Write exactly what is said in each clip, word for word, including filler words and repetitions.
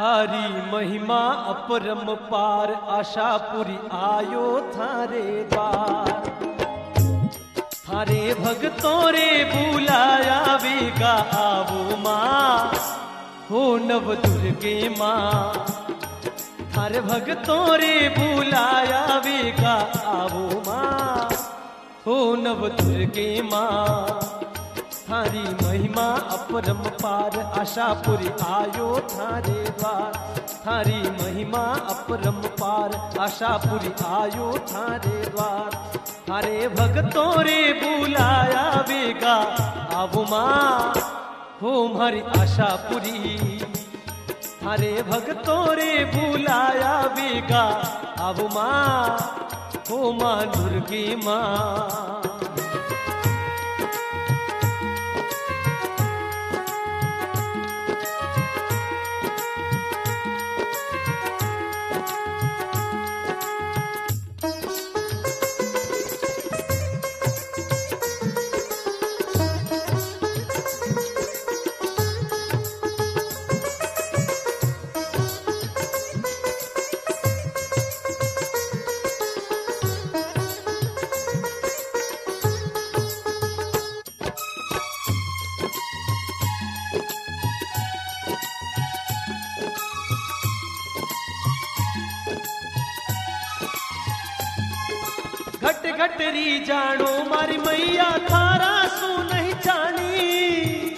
थारी महिमा अपरम पार, आशापुरी आयो थारे द्वार। थारे भक्तों रे बुलाया वेगा आवो माँ, हो नव दुर्गे माँ। थारे भक्तों रे बुलाया वेगा आवो माँ, हो नव दुर्गे माँ। थारी महिमा अपरम पार, आशापुरी आयो थारे द्वार। थारी महिमा अपरम पार, आशापुरी आयो थारे द्वार। थारे भक्तों रे बुलाया वेगा आवो माँ, हो हमारी आशापुरी। थारे भक्तों रे बुलाया वेगा आवो माँ, हो माँ दुर्गे माँ। घट घट री जानो मारी मैया, थारा सू नहीं जानी।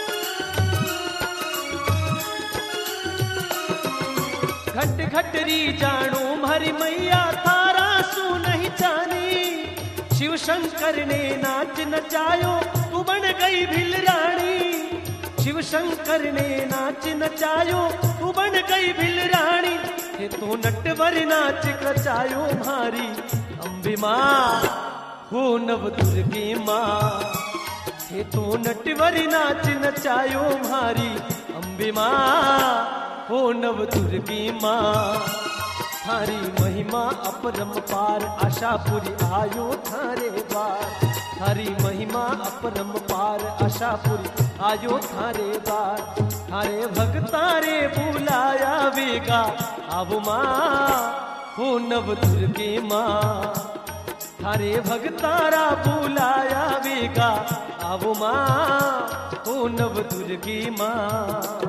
घट घट री जानो मारी मैया, थारा सू नहीं जानी। शिव शंकर ने नाच नचायो, तू बन गई भिल रानी। शिव शंकर ने नाच नचायो, तू बन गई भिल रानी। ये तो नटवर नाच रचायो मारी अम्बे माँ, हो नव दुर्गे माँ। हे तो नटवर नाच नचायो मारी अम्बे माँ, हो नव दुर्गे माँ। थारी महिमा अपरम पार, आशापुरी आयो थारे द्वार। थारी महिमा अपरम पार, आशापुरी आयो थारे द्वार। थारे भक्तारे बुलाया वेगा आवो माँ, हो नव दुर्गे माँ। थारे भक्तारा बुलाया वेगा आवो माँ, हो नव दुर्गे माँ।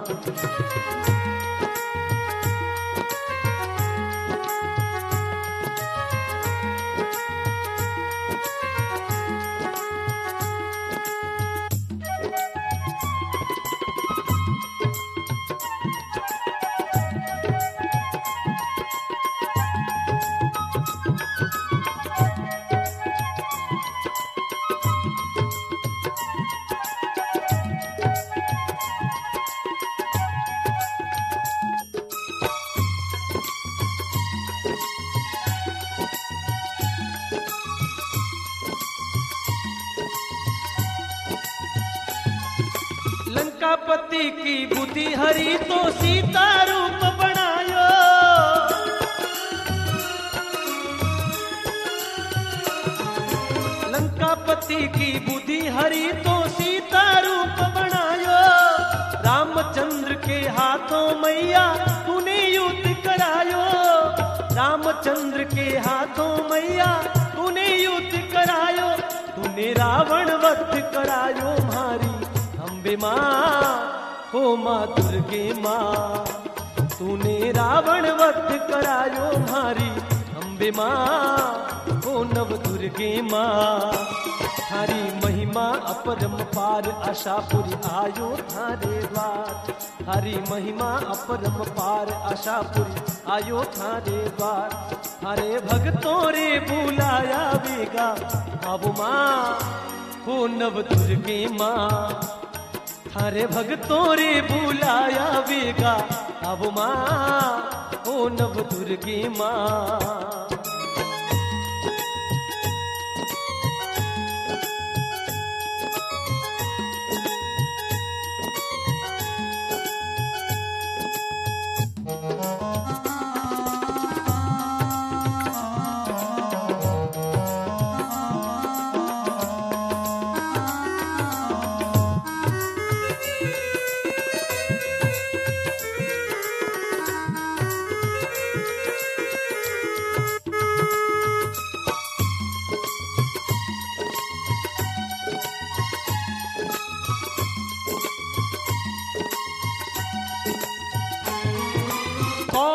लंकापति की बुद्धि हरी, तो सीता रूप बनायो। लंकापति की बुद्धि हरी, तो सीता रूप बनायो। रामचंद्र के हाथों मैया तूने युद्ध करायो। रामचंद्र के हाथों मैया तूने युद्ध करायो। तूने रावण वध करायो मारी अम्बे माँ, हो माँ दुर्गे माँ। तूने रावण वध करायो मारी अम्बे माँ, हो नव दुर्गे माँ। थारी महिमा अपरम पार, आशापुरी आयो थारे द्वार। थारी महिमा अपरम पार, आशापुरी आयो थारे द्वार। थारे भक्तों रे बुलाया वेगा आवो माँ, हो नव दुर्गे माँ। थारे भक्तों रे बुलाया वेगा आवो माँ, हो नव दुर्गे माँ।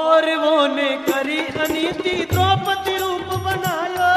कौरवों ने करी अनीति द्रौपदी रूप बनायो।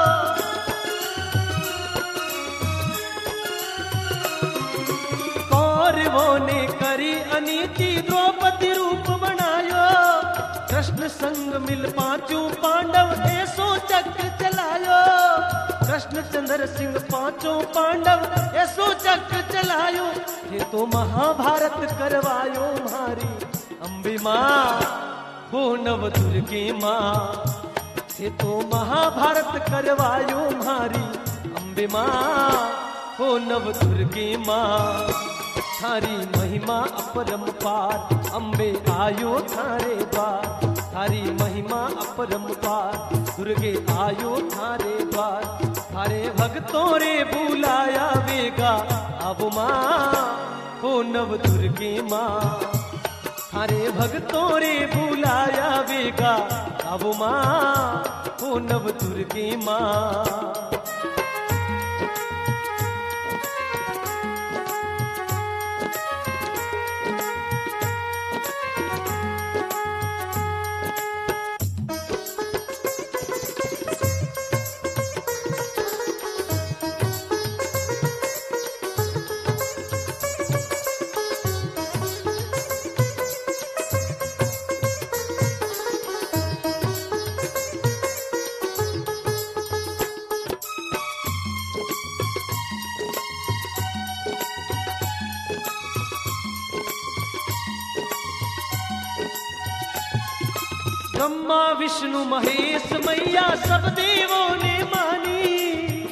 कौरवों ने करी अनीति द्रौपदी रूप बनायो। कृष्ण संग मिल पांचों पांडव ऐसो चक्र चलायो। कृष्ण चंद्र सिंह पांचों पांडव ऐसो चक्र चलायो। ये तो महाभारत करवायो मारी अम्बे माँ हो नव दुर्गे माँ। ये तो महाभारत करवायो मारी अम्बे माँ हो नव दुर्गे माँ। थारी महिमा अपरंपार अम्बे आयो थारे द्वार। थारी महिमा अपरंपार दुर्गे आयो थारे द्वार। थारे भक्तों रे बुलाया वेगा अब माँ हो नव दुर्गे माँ। थारे भक्तों रे बुलाया वेगा अब माँ हो नव दुर्गे माँ। ब्रह्मा विष्णु महेश मैया सब देवों ने मानी।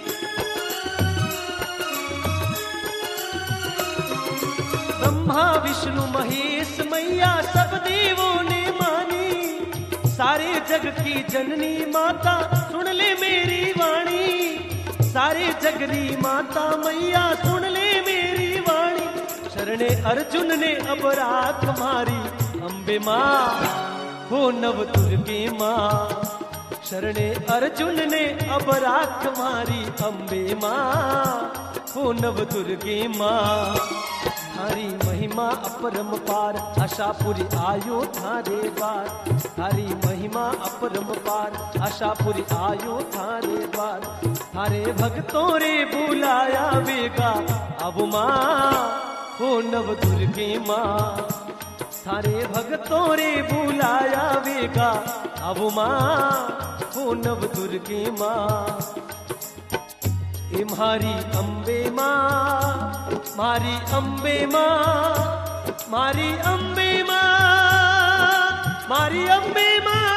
ब्रह्मा विष्णु महेश मैया सब देवों ने मानी। सारे जग की जननी माता सुन ले मेरी वाणी। सारे जगनी माता मैया सुन ले मेरी वाणी। शरणे अर्जुन ने अब रात मारी अम्बे माँ हो नव दुर्गे माँ। शरणे अर्जुन ने अब राख मारी अम्बे माँ हो नव दुर्गे माँ। थारी महिमा अपरंपार आशापुरी आयो थारे द्वार। थारी महिमा अपरंपार आशापुरी आयो थारे द्वार। थारे भक्तों रे बुलाया वेगा अब माँ हो नव दुर्गे माँ। थारे भक्तों रे बुलाया वेगा अब माँ हो नव दुर्गे माँ। ए मारी अम्बे माँ मारी अम्बे माँ मारी अम्बे माँ मारी अम्बे माँ।